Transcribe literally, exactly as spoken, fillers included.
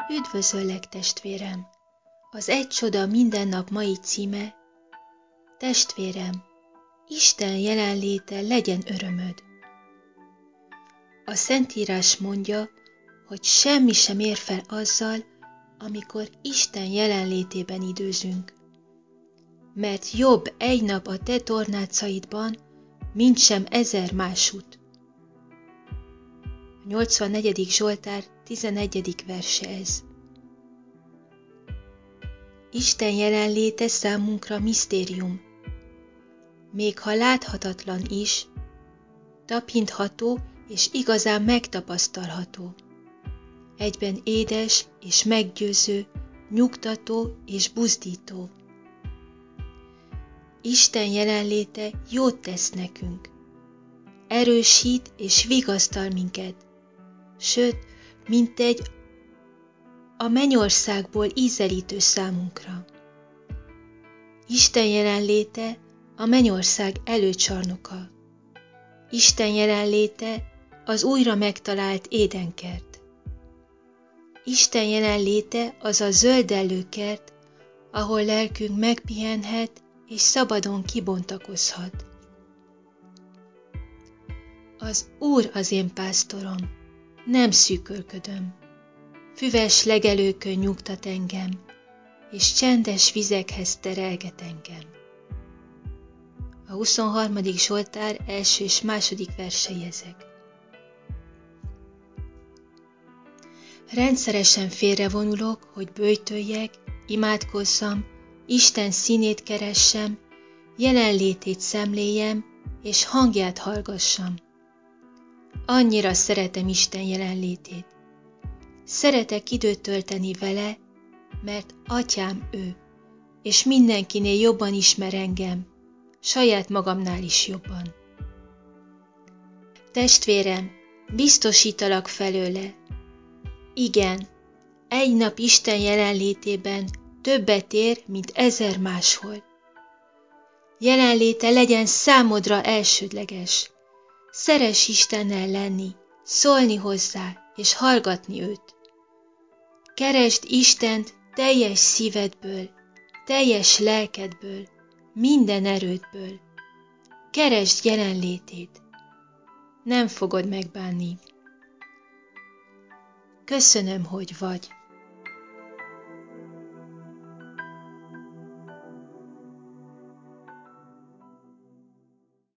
Üdvözöllek, testvérem! Az Egy csoda minden nap mai címe: Testvérem, Isten jelenléte legyen örömöd. A Szentírás mondja, hogy semmi sem ér fel azzal, amikor Isten jelenlétében időzünk. Mert jobb egy nap a te tornácaidban, mint sem ezer másút. A nyolcvannegyedik Zsoltár tizenegyedik verse ez. Isten jelenléte számunkra misztérium. Még ha láthatatlan is, tapintható és igazán megtapasztalható. Egyben édes és meggyőző, nyugtató és buzdító. Isten jelenléte jót tesz nekünk. Erősít és vigasztal minket. Sőt, mintegy a mennyországból ízelítő számunkra. Isten jelenléte a mennyország előcsarnoka. Isten jelenléte az újra megtalált édenkert. Isten jelenléte az a zöldellő kert, ahol lelkünk megpihenhet és szabadon kibontakozhat. Az Úr az én pásztorom, nem szűkölködöm. Füves legelőkön nyugtat engem, és csendes vizekhez terelget engem. A huszonharmadik Zsoltár első és második versei ezek. Rendszeresen félrevonulok, hogy böjtöljek, imádkozzam, Isten színét keressem, jelenlétét szemléljem, és hangját hallgassam. Annyira szeretem Isten jelenlétét. Szeretek időt tölteni vele, mert atyám ő, és mindenkinél jobban ismer engem, saját magamnál is jobban. Testvérem, biztosítalak felőle. Igen, egy nap Isten jelenlétében többet ér, mint ezer máshol. Jelenléte legyen számodra elsődleges. Szeress Istennel lenni, szólni hozzá, és hallgatni őt. Keresd Istent teljes szívedből, teljes lelkedből, minden erődből. Keresd jelenlétét. Nem fogod megbánni. Köszönöm, hogy vagy.